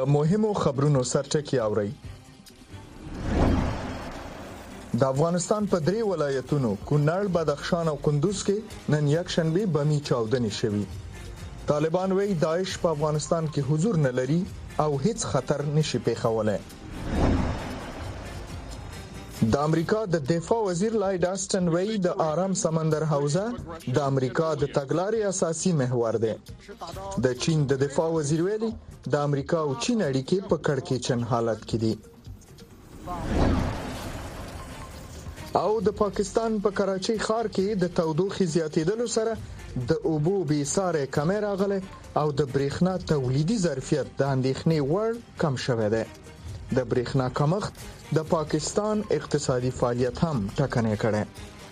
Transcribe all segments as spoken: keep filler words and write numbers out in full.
د مهمو خبرونو سرټکی اورئ. د افغانستان په درې ولایتونو کونړ، بدخشان او کندوز کې نن یک شنبه بمي چاودنې شوي. طالبان وایي داعش په افغانستان کې حضور نه لري او هیڅ خطر نشي پیښولای. د امریکا د دفاع وزیر لایډ آسټن وایي د آرام سمندر حوزه د امریکا د تګلارې اساسي محور دی. د چین د دفاع وزیر ویلي د امریکا او چین اړیکې په کړکېچن حالت کې دي. او د پاکستان په کراچۍ ښار کې د تودوخې زیاتېدلو سره د اوبو بې ساري کمې راغلي او د برېښنا تولیدي ظرفیت د اندېښنې وړ کم شوی دی. د برېښنا کمښت د پاکستان اقتصادي فعالیت هم ټکنی کړی.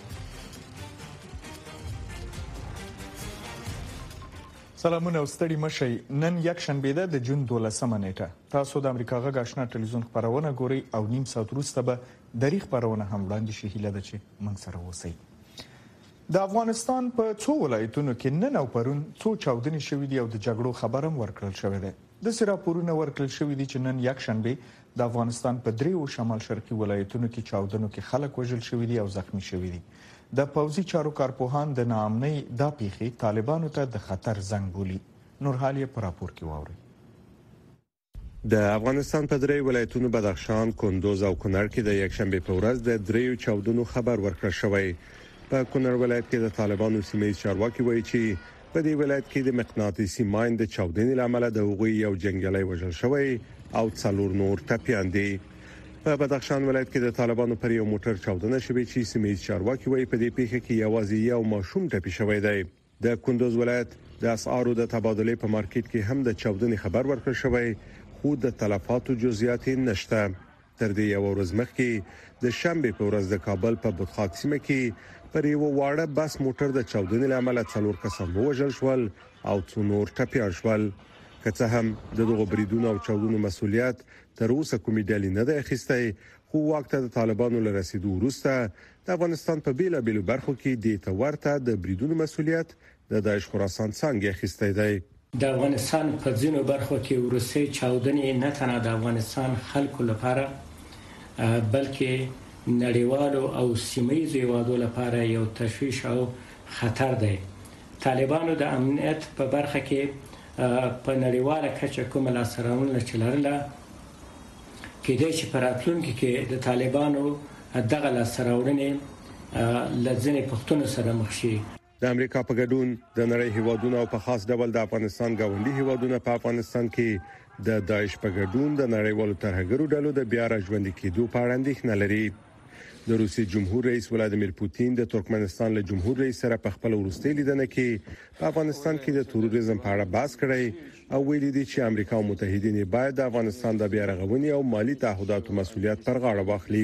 سلامونه او ستړي مشئ. نن یک شنبه ده د جون دولسمه نیټه. تاسو د امریکا غږ آشنا ټلویزیون خبرونه ګورئ او نیم ساعت وروسته به دری خبرونه هم وړاندې شي. هیله ده چې موږ سره اوسئ. د افغانستان په څو ولایتونو کې نن او پرون څو چاودنې شوې دي او د جګړو خبر هم ورکړل شوی دی. د راپورونه ورکړل شوی دي چې نن یک شنبه د افغانستان په دریو شمال شرقي ولایتونو کې چاودنو کې خلک وژل شوي دي او زخمی شوي دي. د پوځي چارو کارپوهان د ناامنۍ دا پیښې طالبانو ته د خطر زنګ بولي. نورحال یې په راپور کې واورئ. د افغانستان په درې ولایتونو بدخشان، کندوز او کونړ کې د یک شنبه په ورځ د دریو چاودنو خبر ورکړل شوی. په کونړ ولایت کې د طالبانو سیمه چارواکي وایي چې په دې ولایت کې د مقناطیسي ماین د چاودنې لامل د هغوی یو جنگیالي وژل شوی او څلور نور ټپیان دي. په بدخشان ولایت کې د طالبانو پر یو موټر چاودنه شوې چې سیمه چارواکي وایي په دې پیښه کې یوازې یو ماشوم ټپي شوی دی. د کندوز ولایت د اسعارو د تبادلې په مارکیټ کې هم د چاودنې خبر ورکړل شوی، خو د تلفاتو جزئیات نشته. تر دې یو ورځ مخکې د شنبه په ورځ د کابل په بوتخاک سیمه کې پر یو واړه بس موټر د چاودنې لامل څلور کسان وژل شول او څو نور ټپیان شول. که څه هم د دغو بریدونو او چاودنو مسؤلیت تر اوسه کومې ډلې نه ده اخیستی، خو واک ته د طالبانو له رسیدو وروسته د افغانستان په بیلابیلو برخو کې د تورته د بریدونو مسؤلیت د داعش خراسان څنګه اخیستی دی. د افغانستان په ځینو برخو کې ورسې چاودنې نه تنه د افغانستان خلکو لپاره بلکې نړیوالو او سیمه‌ییزو هیوادو لپاره یو تشویش او خطر دی. طالبانو د امنیت په برخه کې په نړیواله کچه کومه لاسرانونه چلرله کېدای چې په راتلونکي کې د طالبانو دغه لاسرانونه لځنې پښتون سره مخ شي. د امریکا په ګډون د نړۍ هیوادونو او په خاص ډول د افغانستان ګاونډي هیوادونو په افغانستان کې د داعش په ګډون د نړیوالو ترهګرو ډلو د بیا راژوندي کېدو په اړه اندېښنه لري. د روسي جمهور رئیس ولادیمیر پوتین د ترکمنستان له جمهور رئیس سره په خپل وروستي لیدنه کې په افغانستان کې د تروریزم په اړه بحث کړی او ویلي دي چې امریکا او متحدین باید د افغانستان د بیا رغونې او مالی تعهداتو مسؤلیت پر غاړه واخلي.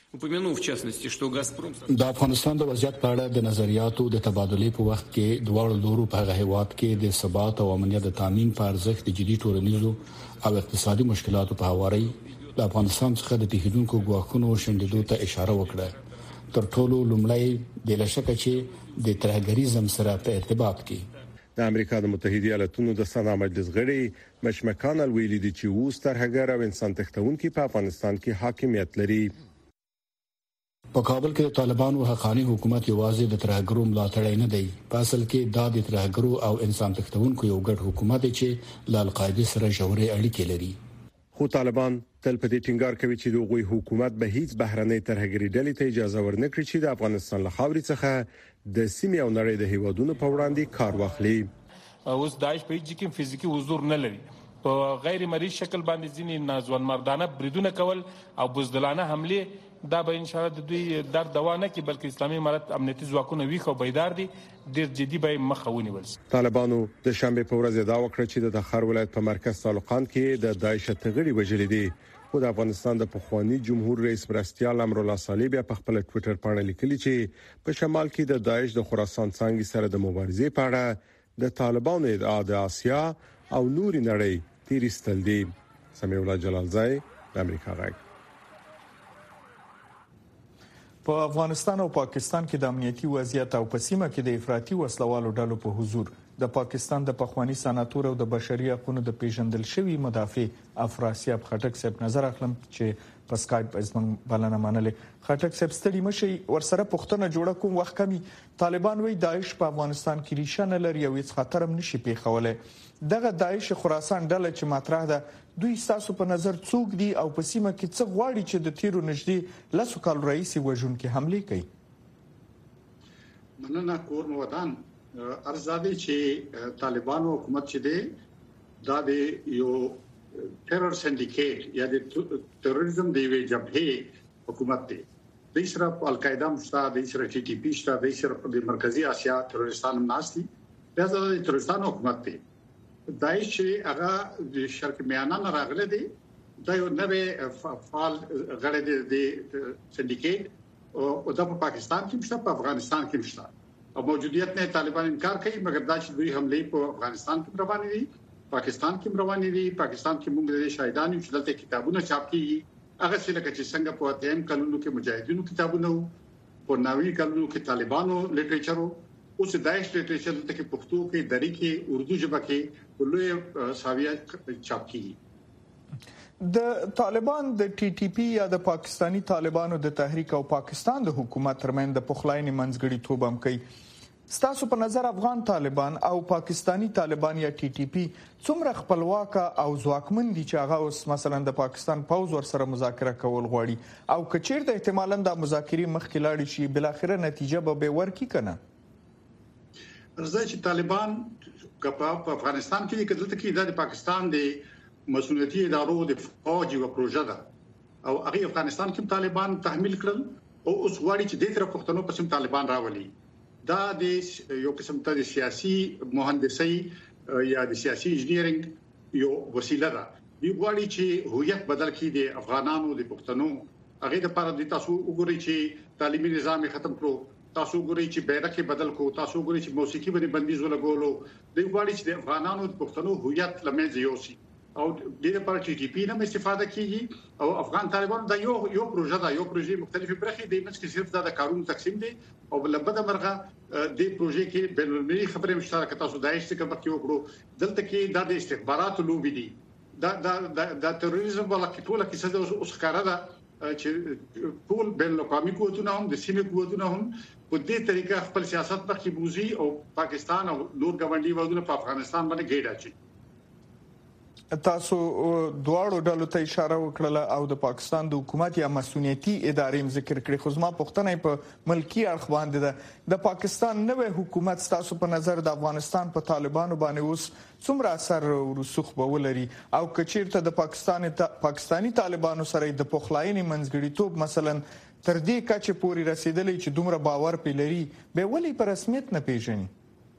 د افغانستان د وضعیت په اړه د نظریاتو د تبادلې په وخت کې دواړو لورو په هغه هیواد کې د ثبات او امنیت د تامین په ارزښت د جدي ټولنیزو او اقتصادي مشکلاتو په حواله د افغانستان څخه د پیښیدونکو ګواښونو شندېدو ته اشاره وکړه. تر ټولو لومړی د لشکه چې د ترهګریزم سره په ارتباط کې د امریکا د متحده ایالاتونو د سنا مجلس غړي مچ مکانل ویلي دي چې اوس ترهګر او انسان تښتونکي په افغانستان کې حاکمیت لري. په کابل کې د طالبانو حقاني حکومت یوازې د ترهګرو ملاتړی نه دی، په اصل کې دا د ترهګرو او انسان تښتونکو یو ګډ حکومت دی چې له القاعده سره ژورې اړیکې لري. خو طالبان تل په دې ټینګار کوي چې دوی حکومت به هیڅ بهرنۍ ترهګری ډلې ته اجازه ورنکړي چې د افغانستان له خاورې څخه د سیمې او نړۍ د هیوادونو په وړاندې کار واخلي. اوس داعش په هیڅ کې فزیکی حضور نه لري. په غیر مریض شکل باندې ځینې ناځوان مردانه بریدونه کول او بزدلانه حمله دا به ان شاء الله د دوی در دوا نه کې بلکې اسلامي امارت امنیتي ځواکونه ویښ او بیدار دي، ډېر جدي به مخه ونیول شي. طالبانو د شنبه په ورځ دا وکړه چې د تخار ولایت په مرکز طالقان کې د داعش تغړي وجلې دي. خو د افغانستان د پخوانی جمهور رئیس مرستیال امرالله صالح بیا په خپل ټوئیټر باندې لیکلي چې په شمال کې د داعش د خراسان څنګه سره د مبارزې په اړه د طالبانو ادعا د آسیا او نوري نړۍ تیرستل دي. سمیع الله جلالزای د امریکا غږ. په افغانستان او پاکستان کې د امنیتي وضعیت او په سیمه کې د افراطي وسلوالو ډلو په حضور د پاکستان د پخوانی سناتور او د بشري حقوقو د پیژندل شوی مدافع افراسیاب خټک صاحب نظر اخلم چې په سکایپ زموږ بلنه منلې. خټک صاحب ستړي مشي ورسره پښتنه جوړه کوم وخت کمی طالبان وی داعش په افغانستان کې ریشه نه لري او هیڅ خطر هم نشي پیښولای. دغه داعش خراسان ډله چې مطرح ده دوی تاسو په نظر څوک دي او په سیمه کې څه غواړي چې د تیرو نږدې لسو کال رئیس وژونکو حمله کوي؟ مننه کور مودان ارزادي چې طالبانو حکومت چې دی دا د یو ټیرر سندیکیټ یا د تروریزم دی وی جبهه حکومت دی. د اسرائیل القاعده مشتا د اسرائیل ټي ټي پی شتا د اسرائیل د مرکزی اسیا تروریستان ناشتي دا د تروریستان حکومت دی. داعش چې هغه د شرق میانه نه راغله دي دا یو نوې فعال غړی دی د سندیکیټ او د پاکستان کې مشته په افغانستان کې مشته او موجودیت نه طالبان انکار کوي مګر دا چې دوی حمله په افغانستان کې روانې دي پاکستان کې روانې دي پاکستان کې موږ د شاهدانو چې دلته کتابونه چاپ کیږي هغه څه لکه چې څنګه په اتم کلونو کې مجاهدینو کتابونه په نوي کلونو کې طالبانو لیټریچر او څه داعش لیټریچر ته کې پښتو کې دری کې اردو ژبه کې لوی ساویه چاپ کیږي. د طالبان د ټي ټي پی یا د پاکستانی طالبانو د تحریک او پاکستان د حکومت ترمن د پخلاینې منځګړی توب هم کوي. ستاسو په نظر افغان طالبان او پاکستانی طالبان یا ټي ټي پی څومره خپلواک او ځواکمن دي چې هغه اوس مثلا د پاکستان پوز ور سره مذاکره کول غواړي او کچیر د احتمالاً د مذاکرې مخکې لاړ شي بل اخره نتیجه به ورکی کنه؟ ارزه چې طالبان په افغانستان کې کله ته کې د پاکستان د مسؤلیتي ادارو د فوج او پروژه ده او هغه افغانستان کې طالبان تحمیل کړل او اوس غواړي چې د تر پښتنو په سم طالبان راولي. دا د یو قسم ته سیاسي مهندسي یا د سیاسي انجینرینګ یو وسیله ده. دی غواړي چې هویت بدل کړي د افغانانو د پښتنو هغه د لپاره د تاسو وګورئ چې تعلیمي نظام ختم کړو تاسو وګورئ چې بیرته بدل کو تاسو وګورئ چې موسیقي باندې بندیز ولګولو دی غواړي چې د افغانانو د پښتنو هویت لمنځه یوسي او د لپاره ټي ټي پی نه استفاده کیږي او افغان طالبان دا یو یو پروژه دا یو پروژه مختلفه برخې د منځ کې صرف دا د کارونو تقسیم دي او بلبده مرغه د پروژې کې بینالمللي خبرې مشترکه تاسو دایښ څخه مخکې وکړو دلته کې دا د استخباراتو لوبي دي دا دا د تروریزم ولا کې ټول کې څه اوس ښکارا ده چې ټول بین الاقوامي قوتونه هم د سیمې قوتونه هم په دې طریقه خپل سیاست مخکې بوزي او پاکستان او نور ګاونډي وګړو په افغانستان باندې ګډ اچي. تاسو دواړو ډلو ته اشاره وکړه او د پاکستان د حکومت یا مسؤلیتي ادارې ذکر کړې خو زما پوښتنه په ملکی اړخ باندې ده د پاکستان نوې حکومت تاسو په نظر د افغانستان په طالبانو باندې اوس څومره اثر ورسوخ به ولري او کچیرته د پاکستان پاکستانی طالبانو سره د پخلاینې منځګړیتوب مثلا تر دې کچې پورې رسیدلی چې دومره باور پیلري به ولې په رسمیت نه پیژني؟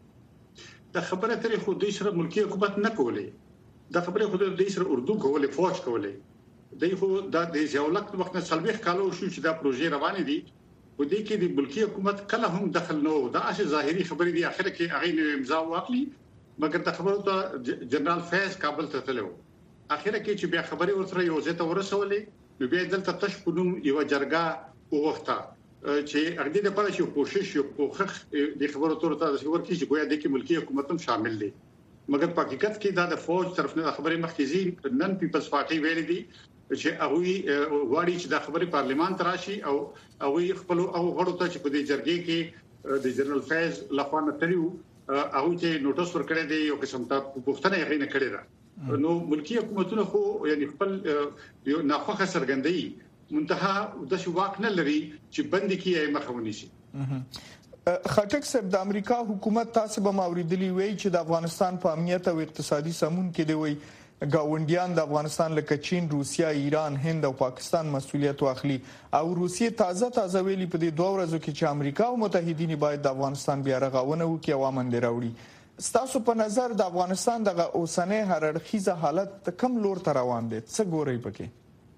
د خبره ترې خو د اسرائیل ملکی حکومت نه کولی دا خبره خو د اسرائیل اردو کولې فوج کولې دای خو د ځولک وخت نه سلبیخ کالو شو چې دا پروژې روانې دي و دې کې د ملکی حکومت کله هم دخل نه و دا اصل ظاهري خبرې دي اخر کې هغه امضا واخلي مګر د خبرو ته جنرال فیض کابل ته تلو اخر کې چې بیا خبرې ورسره یو ځای ته ورسولې نو بیا دلته تشپونم یو جرګه وغوښته چې هغه د لپاره چې کوشش یو کوخخ د خبرو ته ورته ورکړي چې ګویا د کې ملکی حکومت هم شامل دي مګر په حقیقت کې دا د فوج طرف نه خبرې مخکې نن پیپلز پارټي ویلي دي چې هغه غواړي چې د خبرې پارلیمان ته راشي او هغه خپل او غړو ته چې په دې جرګې کې د جنرال فیض لخوا نه تریو هغه چې نوټس ورکړی دی یو قسم ته پوښتنه یې نه کړې ده نو ملکی حکومتونه خو یعنی خپل یو ناخوخه سرګندۍ منتها د شو واک نه لري چې بند کیه مخاوني شي. خټک صاحب د امریکا حکومت تاسو به ماوریدلی وی چې د افغانستان په امنیت او اقتصادي سمون کې دی وی گاونډیان د افغانستان لکه چین، روسیا، ایران، هند او پاکستان مسؤلیت واخلي او روسیې تازه تازه ویلي په دې دوه ورځو کې چې امریکا او متحدین باید د افغانستان بیا رغونه وکړي او امن راوړي. ستاسو په نظر د افغانستان د اوسنۍ هررخیزه حالت کم لور ته روان دي څه ګوري پکې؟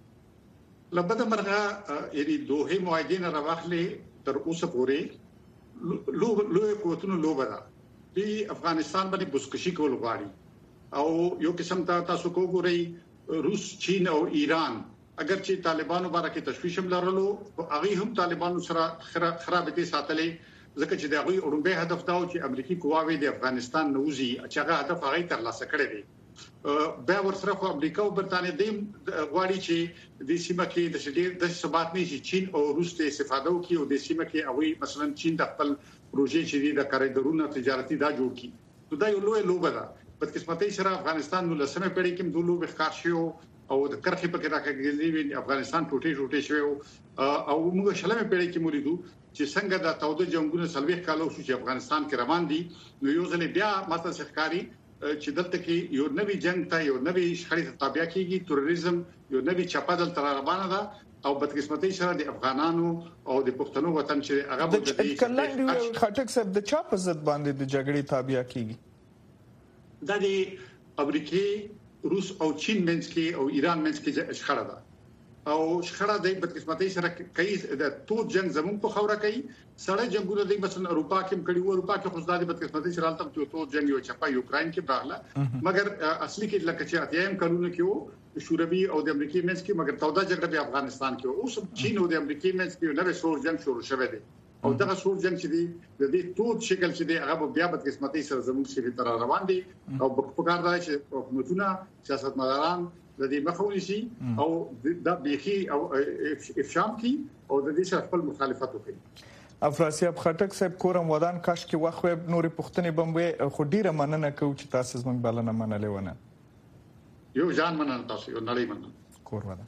لبده مرغه یعنی دوه معاهدین راوخلي تر اوسه پورې لو لو قوتونو لوبره دی افغانستان باندې بسکشي کول غواړي او یو قسم ته تاسو کوګورئ روس، چین او ایران اگر چې طالبانو باندې تشویش هم لرلو هغه هم طالبانو سره خرابتي ساتلې ځکه چې د غوي اورمبه هدف دا و چې امریکایي قواوې د افغانستان نوزي چې هغه هدف هغه ترلاسه کړی دی. به ورسره خو امریکا او برتانیې د غواړي چې د سیمه کې د شډیر د ثبات نه شي چین او روس ته استفاده وکړي او د سیمه کې هغه مثلا چین د خپل پروژې چې د کاریډورونو تجارتي دا جوړ کړي. نو دا یو لوی لوبه ده. په قسمتي سره افغانستان نو لسمه پیړۍ کې د لوبه ښکار شو او د کرخې په کې راکېږي افغانستان ټوټي ټوټي شو او موږ شلمه پیړۍ کې مولیدو چې څنګه د تاوده جنگونو سلويخ کالو شو چې افغانستان کې روان دي. نو یو ځل بیا ماته ښکاری چې دلته کې یو نوی جنگ ته یو نوی شخړې ته تابع کیږي. تروریزم یو نوی چپادل تر روانه ده او بدقسمتي سره د افغانانو او د پښتنو وطن چې هغه د کلنډ خټک صاحب د چا په ضد باندې د جګړې تابع کیږي. دا د امریکای روس او چین منځ کې او ایران منځ کې شخړه ده او شخړه د بدقسمتي سره کوي د تو جنگ زمون په خوره کوي. سړی جنگونه د مثلا اروپا کې کړي وو اروپا کې خو د بدقسمتي سره تل تو جنگ یو چپا یوکرين کې راغله مګر اصلي کې لکه چې اتیم قانون کې وو شوروي او د امریکای منځ کې مګر تودا جګړه په افغانستان کې اوس چین او د امریکای منځ کې نوې سور جنگ شروع شوه دی او دغه سور جنگ چې دی د دې تو شکل چې دی هغه بیا بدقسمتي سره زمون شي تر روان دي او په کار دی چې حکومتونه سیاستمداران د دې مخاوني شي او د بيخي او افشام کی او د دې سره خپل مخالفت وکړي. افراسیاب خټک صاحب کورم ودان کاش کې وخت نورې پښتنې بموي خو ډیره مننه کوم چې تاسو زموږ بلنه منلې ونه. یو ځان مننه تاسو یو نړۍ مننه. کور ودان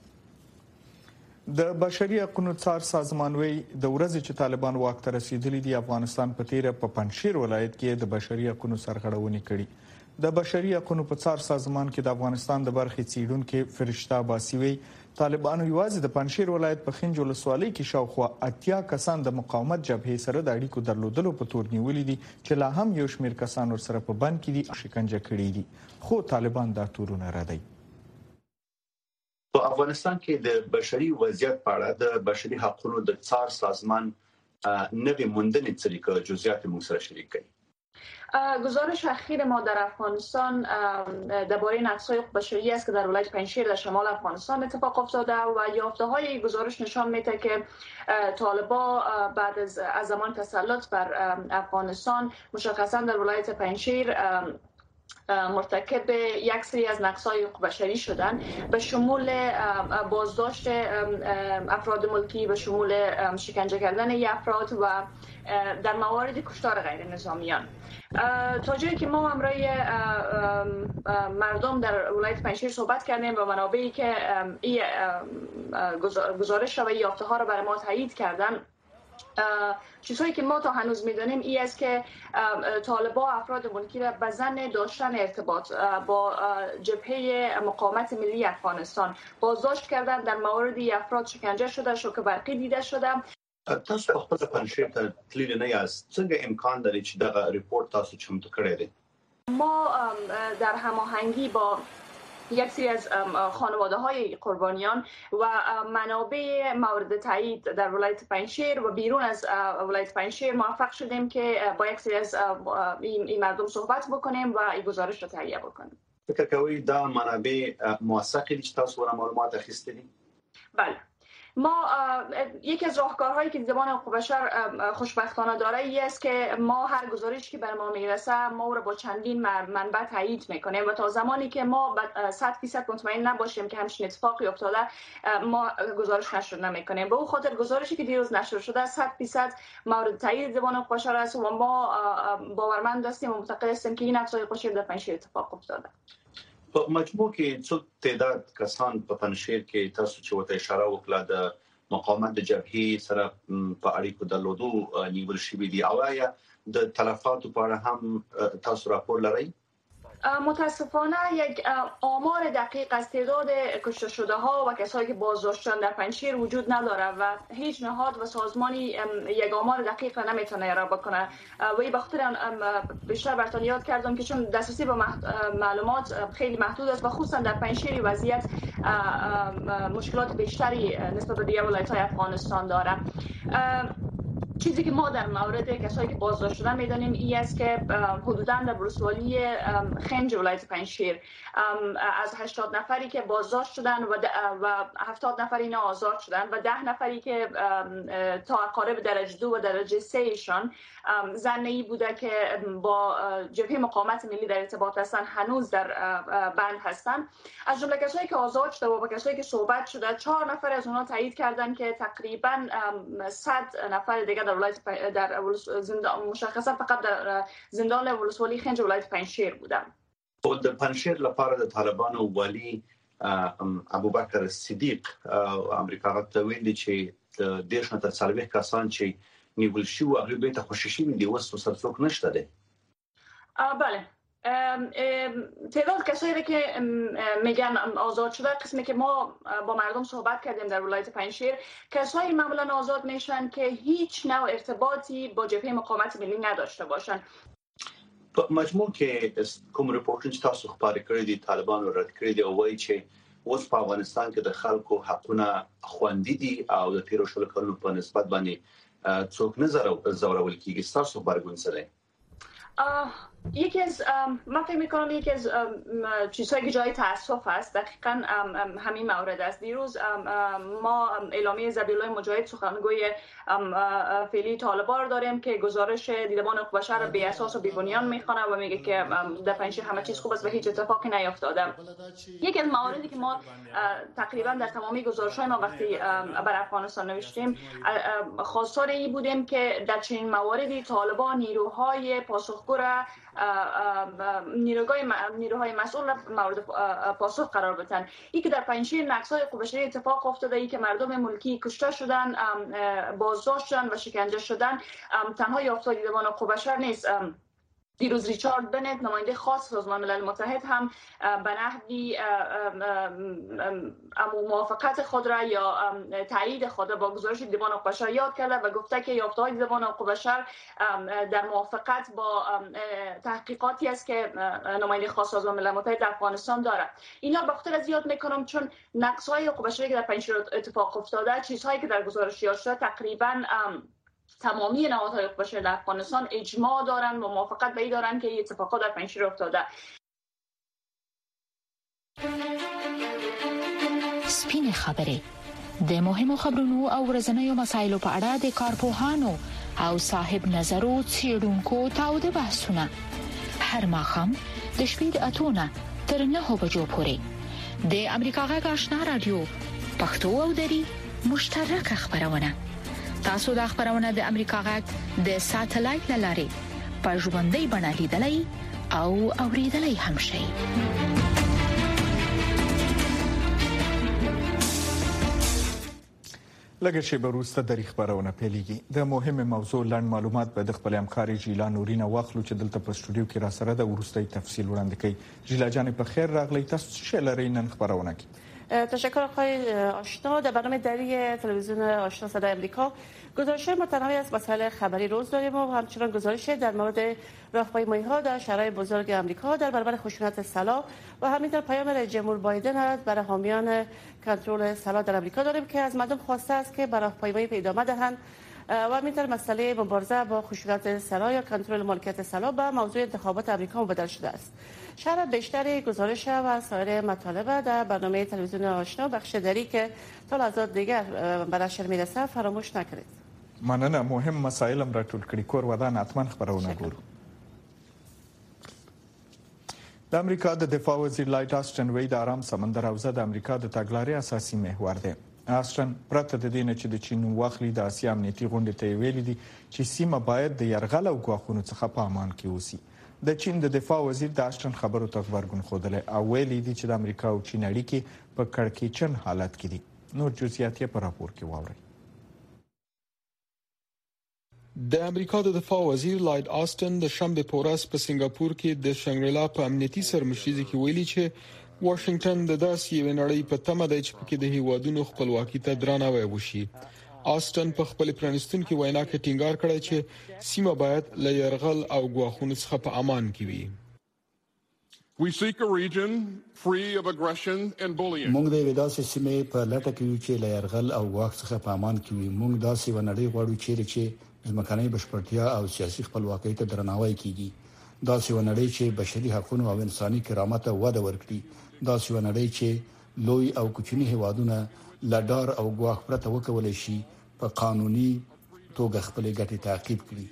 د بشري حقوقو څار سازمان وی د ورځې چې طالبان واک ته رسیدلي دي افغانستان په تیره په پنځشیر ولایت کې د بشري حقوقو سرغړونې کړي. د بشري حقوقو په څار سازمان کې د افغانستان د برخې څیړونکو فرشته باسي طالبانو یوازې د پنځشیر ولایت په خنجو لسوالۍ کې شاوخوا اتیا کسان د مقاومت جبهې سره د اړیکو درلودلو په تور نیولې دي چې لا هم یو شمېر کسان ورسره په بند کې دي شکنجه کړي دي خو طالبان دا تورونه ردوي. په افغانستان کې د بشري وضعیت په اړه د بشري حقوقو د څار سازمان نوی موندنې طریقه جزئیات موږ سره شریک کړي. گزارش اخیر ما در افغانستان درباره نقص‌های حقوق بشری است که در ولایت پنجشیر در شمال افغانستان اتفاق افتاده و یافته‌های گزارش نشان میده که طالبان بعد از از زمان تسلط بر افغانستان مشخصا در ولایت پنجشیر مرتکب یک سری از نقص‌های حقوق بشری شدن به شمول بازداشت افراد ملکی به شمول شکنجه کردن ی افراد و در موارد کشتار غیر نظامیان. تا جایی که ما همراه مردم در ولایت پنجشیر صحبت کردیم و منابعی که این گزارش و یافته ها را برای ما تایید کردن چیزهایی که ما تا هنوز میدانیم این است که طالبان افراد ملکی را به ظن داشتن ارتباط با جبهه مقاومت ملی افغانستان بازداشت کردن. در مورد افراد شکنجه شده، شوک برقی دیده شده. تاسو په خپل پنځشیر ته تللی نه یاست، څنګه امکان لري چې دغه ریپورت تاسو چمتو کړی دی؟ ما در هماهنگی با یک سری از خانواده های قربانیان و منابع مورد تایید در ولایت پنجشیر و بیرون از ولایت پنجشیر موفق شدیم که با یک سری از این مردم صحبت بکنیم و این گزارش را تهیه بکنیم. فکر کوئ دا منابع موثقی دي چې تاسو ورته معلومات اخیستي دي؟ بله. ما یکی از راهکارهایی که زبان حقوق بشر خوشبختانه داره ای است که ما هر گزارشی که بر ما میرسه ما رو با چندین منبع تایید میکنیم و تا زمانی که ما صد درصد مطمئن نباشیم که همچین اتفاقی افتاده ما گزارش نشر نمیکنیم. به اون خاطر گزارشی که دیروز نشر شده صد درصد مورد تایید زبان حقوق بشر است و ما باورمند هستیم و معتقد هستیم که این نقض‌های حقوق بشر در پنجشیر اتفاق افتاده. په مجموع کې څو تعداد کسان په پنځشیر کې تاسو چې وته اشاره وکړه د مقاومت د جبهې سره په اړیکو درلودو نیول شوي دي او یا د تلفاتو په اړه هم تاسو راپور لرئ؟ متاسفانه یک آمار دقیق از تعداد کشته شده ها و کسایی که بازداشت شدن در پنجشیر وجود نداره و هیچ نهاد و سازمانی یک آمار دقیق را نمیتونه ارائه بکنه و این بخاطر بیشتر براتون یاد کردم که چون دسترسی به معلومات خیلی محدود است و خصوصا در پنجشیر وضعیت مشکلات بیشتری نسبت به دیگر ولایت‌های افغانستان داره. چیزی که ما در مورد کسایی که بازداشت شدن میدانیم این است که حدوداً در ولسوالی خنج ولایت پنجشیر از هشتاد نفری که بازداشت شدن و و هفتاد نفر اینا آزاد شدن و ده نفری که تا اقارب درجه دو و درجه سه ایشان زنی بوده که با جبهه مقاومت ملی در ارتباط هستند هنوز در بند هستند. از جمله کسایی که آزاد شده و با کسایی که صحبت شده چهار نفر از اونها تایید کردند که تقریباً صد نفر دیگه در ولایت در زندان مشخصا فقط در زندان ولسوالی خنج ولایت پنجشیر بودن. د پنجشیر لپاره د طالبانو والی ابوبکر صدیق امریکا ته ویلي چې د دیش نه تر څلوېښت کسان چې نیول شو هغه به ته خوشی شي دی وسو څوک نشته دی. بله تعداد کسایی که میگن آزاد شده قسمی که ما با مردم صحبت کردیم در ولایت پنجشیر کسایی معمولا آزاد میشن که هیچ نوع ارتباطی با جبهه مقاومت ملی نداشته باشن. مجموع کې کوم ریپورټونه چې تاسو خبرې کړې دي طالبانو رد کړی دی او وایي چې اوس په افغانستان کې د خلکو حقونه خوندي دي او د تیرو شلو کلونو په نسبت باندې څوک نه زورول کیږي. تاسو خبرګون سره یکی از من فکر میکنم یکی از چیزهایی که جای تاسف است دقیقاً همین مورد است. دیروز ما اعلامیه ذبیح‌الله مجاهد سخنگوی فعلی طالبان داریم که گزارش دیدبان حقوق بشر را بی اساس و بی بنیان میخوانه و میگه که در پنجشیر همه چیز خوب است و هیچ اتفاقی نیفتاده. یکی از مواردی که ما تقریبا در تمامی گزارش‌های ما وقتی بر افغانستان نوشتیم خواستار این بودیم که در چنین مواردی طالبان نیروهای پاسخگو را نیروهای نیروهای مسئول مورد پاسخ قرار بدن. این که در پنجشیر نقص‌های حقوق بشری اتفاق افتاده، ای که مردم ملکی کشته شدن، بازداشت شدن و شکنجه شدن تنها یافته‌های دیدبان حقوق بشر نیست. دیروز ریچارد بنت نماینده خاص سازمان ملل متحد هم به نحوی موافقت خود را یا تایید خود را با گزارش دیدبان حقوق بشر یاد کرده و گفته که یافته‌های دیدبان حقوق بشر در موافقت با تحقیقاتی است که نماینده خاص سازمان ملل متحد در افغانستان دارد. اینا به خاطر از یاد میکنم چون نقص‌های حقوق بشری که در پنجشیر اتفاق افتاده، چیزهایی که در گزارش یاد شده، تقریباً تمامی نهادهای حقوق بشر در افغانستان اجماع دارن و موافقت به این دارن که این اتفاقات در پنجشیر افتاده. سپین خبرې د مهمو خبرونو او ورځنیو مسایلو په اړه د کارپوهانو او صاحب نظرو څېړونکو تاوده بحثونه هر ماښام د شپې د اتونه تر نهو بجو پورې د امریکا غږ آشنا رادیو پښتو او دری مشترکه خبرونه. تاسو د خبرونه د امریکا غږ د ساتلایت لارې په ژوندۍ بڼه لیدلای او اوریدلای هم شئ. لږ شی بروسته د خبرونه پیلېږي. د مهمه موضوع لاند معلومات به د خپل همکاري جیلا نورینه واخلو چې دلته په استودیو کې را سره د ورستۍ تفصیل وړاندې کوي. جیلا جان په خیر راغلی. تاسو څه لرئ نن خبرونه کې؟ تشکر آقای آشنا. در برنامه دری تلویزیون آشنا صدای امریکا گزارش متنوعی از مسائل خبری روز داریم و همچنان گزارش در مورد راهپیمایی‌ها در شهرهای بزرگ آمریکا در برابر خشونت سلاح و همینطور پیام رئیس جمهور بایدن برای حامیان کنترل سلاح در آمریکا داریم که از مردم خواسته است که به راهپیمایی ادامه دهند و همینطور مسئله مبارزه با خشونت سلاح یا کنترل مالکیت سلاح به موضوع انتخابات آمریکا مبدل شده است. شرح بیشتری گزارش و سایر مطالب در برنامه تلویزیون آشنا بخش دری که تا لحظات دیگر به نشر میرسه فراموش نکنید. مننه. مهم مسائل هم را ټول کړي. کور ودان اتمن خبرونه ګورو. د امریکا د دفاع وزیر لایټ آسټن وی د آرام سمندر حوزه د امریکا د تګلارې اساسي محور دی. آسټن پرته د دې نه چې د چین واخلي د اسیا امنیتي غونډې ته ویلي دي چې سیمه باید د يرغل او غواخونو څخه په امان کې اوسي. د چین د دفاع وزیر د آسټن خبرو ته خبرګون خوده او ویلي دي چې د امریکا او چین اړیکې په کړکېچن حالت کې دي. نور جزئیات یې په راپور کې واورئ. د امریکا د دفاع وزیر لایټ آسټن د شنبه په ورځ په سنگاپور کې د شانګریلا په امنیتي سرمشرۍ کې ویلي چې واشنگټن د داسې یو نړۍ په تمه دی چې پکې د هیوادونو خپلواکي ته درناوی وشي. آسټن په خپل پرانستون کې وینا کې ټینګار کړی چې سیمه باید له يرغل او غواخونو څخه په امان کې وي. We seek a region free of aggression and bullying. موږ د وداسې سیمې په لټه کې یو چې له يرغل او غواخ څخه په امان کې وي. موږ داسې ونړۍ غواړو چې چې ځمکنۍ بشپړتیا او سیاسي خپلواکۍ ته درناوی کیږي. دا سیو نړۍ چې بشري حقوقو او انساني کرامت وده ورکړي. دا سیو نړۍ چې لوی او کوچني هیوادونه لډار او ګواښ پرته وکولای شي په قانوني توګه خپل ګټې تعقیب کړي.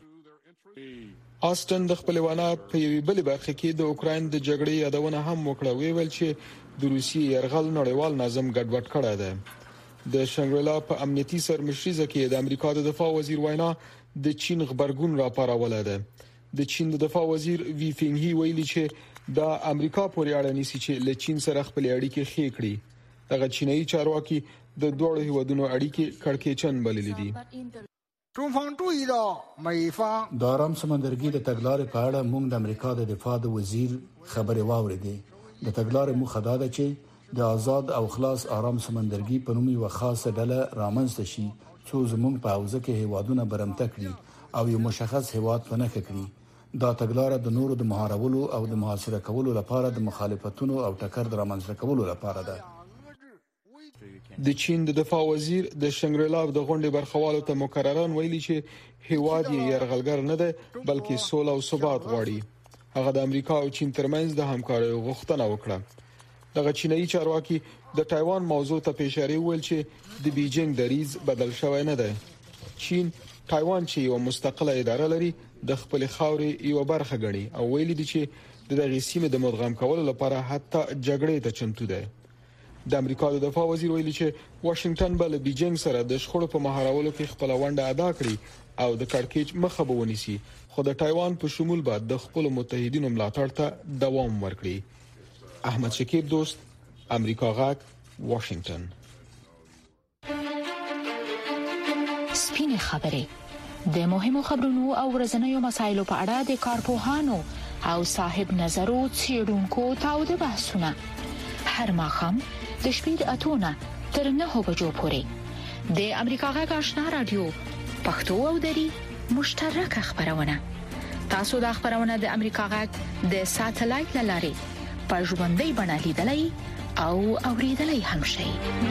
آستن د خپل وینا په یوې بلې برخه کې د اوکراین د جګړې یادونه هم وکړه. ویل چې د روسیې يرغل نړیوال نظم ګډوډ کړی دی. د شنګریلا په امنیتي سرمشریزه کې د امریکا د دفاع وزیر وینا د چین خبرګون راپاروله ده. د چین د دفاع وزیر وی فینګ هی ویلي چې د امریکا پورې اړه نیسي چې له چین سره خپل اړیکې ښې کړي. دغه چینایي چارواکي د دوه هیوادونو اړیکې کړکېچن بللې دي. د آرام سمندرګي د تګلارې په اړه موږ د امریکا د دفاع د وزیر خبرې واوریدې. د تګلارې موخه دا ده چې د آزاد او خلاص آرام سمندرګي په نوم یو خاصه ډله رامنځته شي چې زموږ په حوزه کې هیوادونه برمته کړي او یو مشخص هیواد پنهخ کړي. دا تګلارې د نورو د مهارولو او د محاصره کولو لپاره د مخالفتونو او ټکر د رامنځته کولو لپاره ده. د چین د دفاع وزیر د شنګریلا د غونډې برخوالو ته مکررن ویلي چې هیواد یې يرغلګر نه ده بلکې سوله او ثبات غواړي. هغه د امریکا او چین ترمنځ د همکارۍ غوښتنه وکړه. دغه چینایي چارواکي د تایوان موضوع ته اشاره وکړه چې د بیجینګ دریځ بدل شوی نه دی. چین تایوان چې یو مستقله اداره لري د خپل خاورې یو برخه ګڼي او ویلي دي چې دغه سیمه د مدغم کولو لپاره حتی جګړې ته چمتو ده. د امریکا د دفاع وزیر ویلي چې واشنگټن به له بیجینګ سره د شخړو په مهارولو کې خپل ونډه ادا کړي او د کړکېچ مخه به ونیسي، خو د تایوان په شمول به د خپل متحدینو ملاتړ ته دوام ورکړي. احمد شکیب دوست، امریکا غاک، واشنگټن. سپینې خبرې د مهمو خبرونو او ورځنیو مسایلو په اړه د کارپوهانو او صاحب نظرو څېړونکو تاوده بحثونه هر ماښام د شپې د اتونه تر نهو بجو پورې د امریکا غږ آشنا رادیو پښتو او دری مشترکه خبرونه. تاسو د خبرونه د امریکا غږ د ساتلایت لارې په ژوندۍ بڼه لیدلای او اوریدلای هم شئ.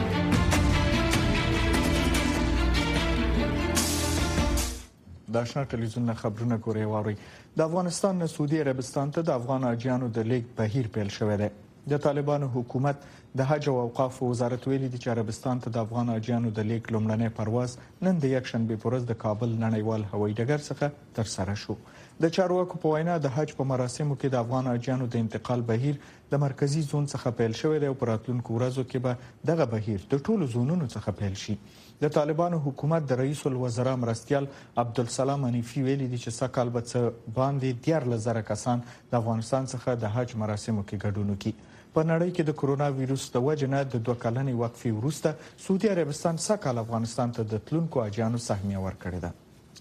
د آشنا ټلویزیون خبرونه ګوري واري. د افغانستان نه سعودي عربستان ته د افغان اجیانو د لیک بهیر پیل شوی دی. د طالبانو حکومت د حج او اوقاف وزارت ویلي دی چې عربستان ته د افغان اجیانو د لیک لومړنی پرواز نن د یک شنبه په ورځ د کابل نړیوال هوایي ډګر څخه تر سره شو. د چارواکو په وینا د حج په مراسمو کې د افغان اجیانو د انتقال بهیر د مرکزی زون څخه پیل شوی دی او په راتلونکو ورځو کې به دغه بهیر د ټولو زونونو څخه پیل شي. د طالبانو حکومت د رئیس الوزرا مرستيال عبدالسلام حنیفي ویلي دی چې سکهال به څه باندې دیارلس زره کسان د افغانستان څخه د حج مراسمو کې ګډون وکړي. په نړۍ کې د کرونا وایروس د وجې نه د دوه کلنې وقفې وروسته سعودي عربستان سکهال افغانستان ته د تلونکو اجیانو سهمیه ورکړې ده.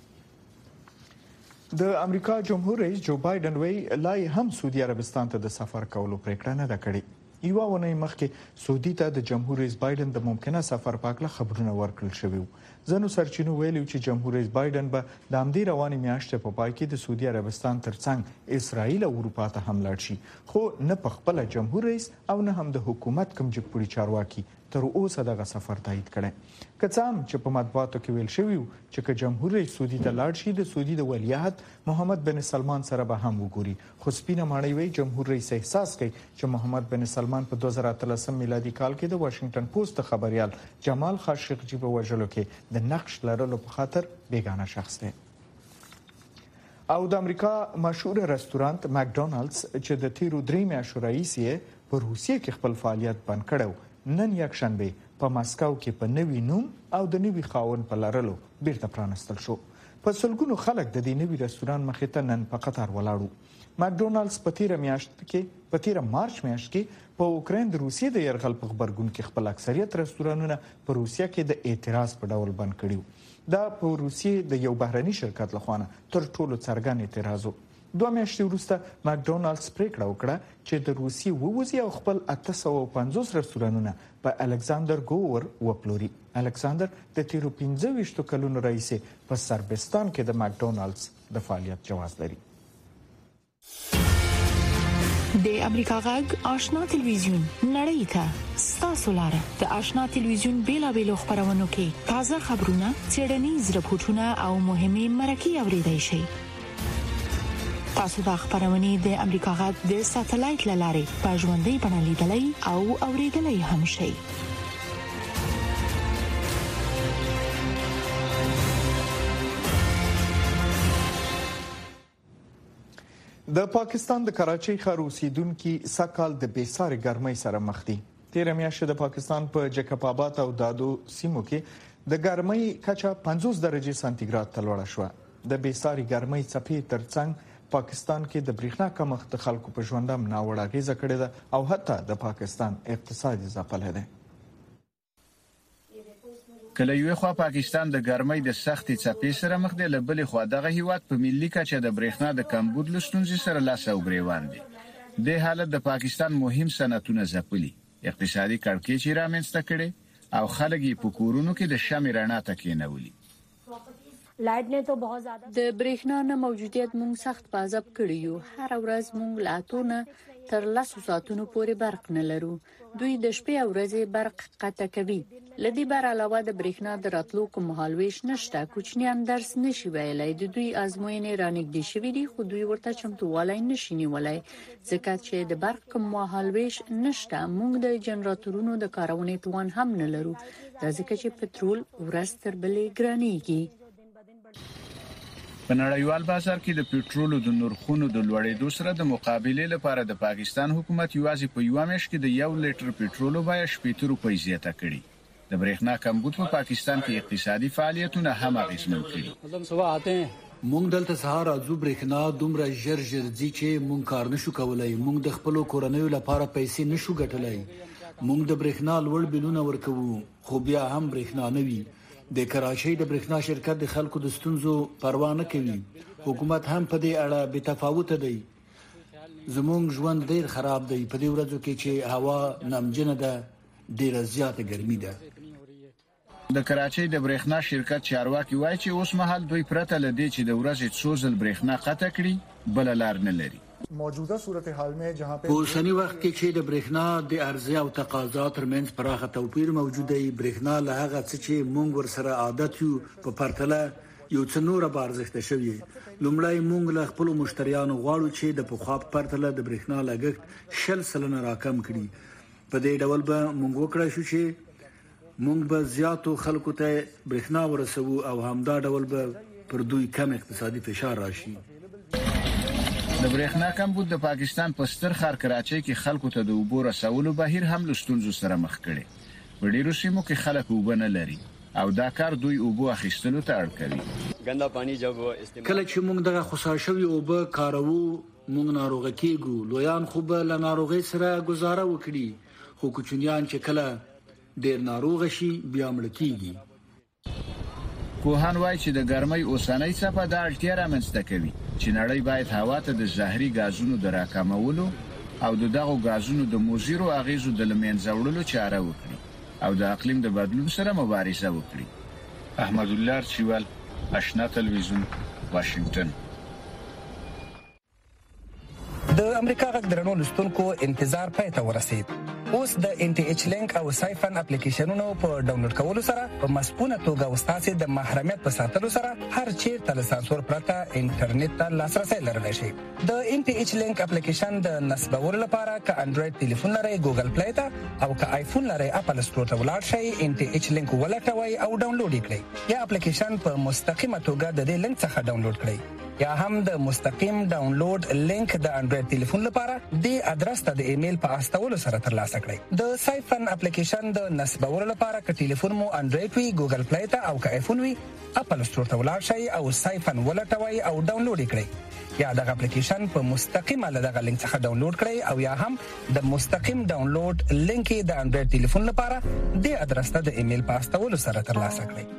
د امریکا جمهور رئیس جو بایدن وی لای هم سعودي عربستان ته د سفر کولو پریکړه نه ده کړې. یو ونې مخکې سعودي ته د جمهور رئیس بایدن د ممکنه سفر په اړه خبرونه ورکړل شوي وو. ځینو سرچینو ویلي چې جمهور رئیس بایدن به د همدې روانې میاشتې په پای کې د سعودي عربستان ترڅنګ اسرائیل او اروپا ته هم لاړ شي، خو نه په خپل جمهور رئیس او نه هم د حکومت کوم جګپوړي چارواکي تر اوسه دغه سفر تایید کړي. که څه هم چې په مطبوعاتو کې ویل شوی و چې که جمهور رئیس سعودي ته لاړ شي د سعودي د ولیعهد محمد بن سلمان سره به هم وګوري، خو سپینه ماڼۍ وی جمهور رئیس احساس کوي چې محمد بن سلمان په دوه زره اتلسم میلادي کال کې د واشنگټن پوسټ خبريال جمال خاشقجي په وژلو کې د نقش لرلو په خاطر بیگانه شخص دی. او د امریکا مشهور رستورانت ماکډونالډز چې د تیرو درې میاشتو راهیسې په روسیې کې خپل فعالیت بند کړو، نن یک شنبه په ماسکو کې په نوی نوم او د نوی خاون په لرلو بیرته پرانستل شو. په سلګونو خلک د دې نوی رستوران مخې ته نن په قطار ولاړو. ماکډونالډز په تیره میاشت کې په تیره مارچ میاشت کې په اوکراین د روسیې د يرغل په خبرګون کې خپل اکثریت رستورانونه په روسیه کې د اعتراض په ډول بند کړیو. دا په روسیې د یو بهرني شرکت لخوا تر ټولو څرګند اعتراض و. دوه میاشتې وروسته ماکډونالډز پریکړه وکړه چې د روسیې ووځي او خپل اته سوه پنځوس رستورانونه په الکساندر ګوور وپلوري. الکساندر د تیرو پنځه ویشتو کلونو راهیسې په سربستان کې د ماکډونالډز د فعالیت جواز لري. د امریکا غږ آشنا ټلویزیون نړۍ ته ستاسو لاره د آشنا ټلویزیون بیلابېلو خبرونو کې تازه خبرونه، څېړنیز راپورټونه او مهمه مرکې اوريدای شئ. تاسو د خبرونې د امریکا غږ د ساتلایت لارې په ژوندۍ بڼه لیدلای او اوریدلای هم شئ. د پاکستان د کراچۍ ښار اوسیدونکو سکهال د بیسارې ګرمۍ سره مخ دي. تیر میاشت د پاکستان په جکپ آباد او دادو سیمو کې د ګرمۍ کچه پنځوس درجه سانتیګراد ته لوړه شوه. د بیسارې ګرمۍ څپې ترڅنګ پاکستان کې د برېښنا کمښت خلکو په ژوند هم ناوړه اغیزه کړې ده او حتی د پاکستان اقتصادي ځپلې ده. کله یو خو پاکستان د ګرمۍ د سختې څپې سره مخ دی، لبلې خو دغه هیواد په ملي کچه د برېښنا د کمبود لستونزې سره لاس او ګریوان دي. د حالت د پاکستان مهم صنعتونه ځپلي، اقتصادي کړکېچ رامنځته کړي او خلک یې په کورونو کې د شمع رڼا ته کېنولي. د برېښنا نه موجودیت مونږ سخت په عذاب کړی یو. هر ورځ مونږ لا اتونه تر لسو ساعتونو پورې برق نه لرو. دوی د شپې او ورځې برق قطع کوي. لدی بر علاوه د برېښنا د راتلو کوم مهالويش نشته. کوچنیان درس نشي ویلای. د دوی ازموینې رانګدي شوې دي خو دوی ورته چمتووالی نشي نیولای ځکه چې د برق کوم مهالويش نشته. موږ د جنراتورونو د کارونې توان هم نه لرو دا ځکه چې پټرول ورځ تر بلې ګرانیږي. په نړیوال بازار کې د پټرولو د نرخونو د لوړېدو سره د مقابلې لپاره د پاکستان حکومت یوازې په یو میاشت کې د یو لیټر پټرولو بیه شپږ روپۍ زیاته کړې. د برېښنا کمبود په پاکستان کې اقتصادي فعالیتونه هم اغیزمن کړي. مونږ دلته سهار ازو برېښنا دومره ژر ژر ځي چې مونږ کار نشو کولای. مونږ د خپل کورنیو لپاره پیسې نشو ګټلای. مونږ د برېښنا لوړ بلونه ورکوو خو بیا هم برېښنا نه وي. د کراچۍ د برېښنا شرکت د خلکو د ستونزو پروا نه کوي. حکومت هم په دې اړه بې تفاوت دی. زموږ ژوند ډیر خراب دی په دې ورځو کې چې هوا نمجنه ده، ډیره زیاته ګرمي ده. د کراچۍ د برېښنا شرکت چارواکي وایي چې اوس مهال دوی پرته لدی چې د ورځې څو ځل برېښنا قطع کړي بل لار نه لري. موجوده صورتحال में जहां पे په اوسنی وخت کې چې د برېښنا د عرضه او تقاضا ترمنځ پراخه توپیر موجود دی، برېښنا له هغه څه چې مونږ ورسره عادت یو په پرتله یو څه نور بارزښت شوی. لومړی مونږ له خپل مشتریانو غواړو چې د پخوا په پرتله د برېښنا لګښت شل سلنه راکم کړي. په دې ډول به مونږ وکړای شو چې مونږ به زیاتو خلکو ته برېښنا ورسوو او همدا ډول به پر دوی کم اقتصادي فشار راشي. د برېښنا کمبود د پاکستان په ستر ښار کراچۍ کې خلکو ته د اوبو رسولو بهیر هم له ستونزو سره مخ کړي. په ډیرو سیمو کې خلک اوبه نه لري او دا کار دوی اوبو اخیستلو ته اړ کوي. ګنده پانی جب کله چې موږ دغه خصاشوي اوبه کارو موږ ناروغ کیږو. لویان خو به له ناروغي سره گزاره وکړي خو کوچنیان چې کله ډیر ناروغ شي بیا مړ کیږي. کوهان وایي چې د ګرمۍ اوسنۍ څپه د اړتیا رامنځته کوي چې نړۍ باید هوا ته د زهري غازونو د راکمولو او د دغو غازونو د مضرو اغیزو د لمنځه وړلو چاره وکړي او د اقلیم د بدلون سره مبارزه وکړي. احمد الله چوال، آشنا ټلویزیون، واشنگټن. د امریکا غږ درنو لستونکو انتظار پای ته ورسید. اوس د ان ټي ایچ لینک او سایفن اپلیکیشنونو په ډاونلوډ کولو سره په مسپونه توګه وستاسو د محرمیت په ساتلو سره هر چیرته له سانسور پرته انټرنیټ ته لاسرسي لرلی شي. د ان ټي ایچ لینک اپلیکیشن د نصبولو لپاره ک انډراید ټلیفون لرئ ګوګل پلی ته او ک آیفون لرئ اپل سټور ته ولاړ شئ. ان ټي ایچ لینک ولټوئ او ډاونلوډ کړئ یا اپلیکیشن په مستقیمه توګه د دې لینک څخه ډاونلوډ کړئ یا هم د مستقیم ډاونلوډ لینک د انډراید ټلیفون لپاره د ادرس ته د ایمیل په استولو سره ترلاسه کړئ. د سایفن اپلیکیشن د نصبولو لپاره ک ټلیفون مو انډراید وي ګوګل پلی ته او ک آیفون وي اپل سټور ته ولاړ شئ او سایفن ولټوئ او ډاونلوډ کړئ یا دغه اپلیکیشن په مستقیمه له دغه لینک څخه ډاونلوډ کړئ او یا هم د مستقیم ډاونلوډ لینک د انډراید ټلیفون لپاره د ادرس ته د ایمیل په استولو سره ترلاسه کړئ.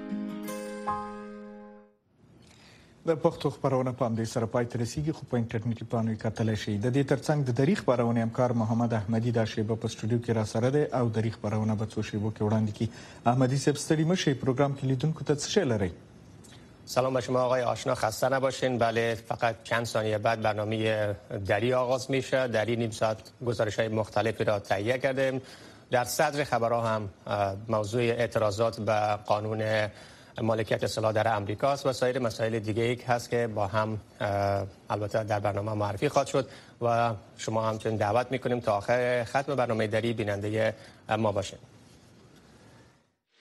د پښتو خبرونه په همدې سره پای ته رسیږي خو په انټرنیټي پاڼو کې کتلی شئ. د دې ترڅنګ د دری خبرونه همکار محمد احمدي دا شیبه په سټوډیو کې را سره دی او دری خبرونه به څو شیبو کې وړاندې کړي. احمدي صاحب ستړي مه شئ، پروګرام کې لیدونکو ته څه شی لرئ؟ سلام به شما آقای آشنا، خسته نباشین. بله فقط چند ثانیه بعد برنامه دری آغاز میشه. دری نیم ساعت گزارش‌های مختلفی را تهیه کردیم. در صدر خبرها هم موضوع اعتراضات به قانون مالکیت سلاح در امریکا است و سایر مسائل دیگه ای هست که با هم البته در برنامه معرفی خواهد شد و شما همچنین دعوت میکنیم تا آخر ختم برنامه دری بیننده ما باشین.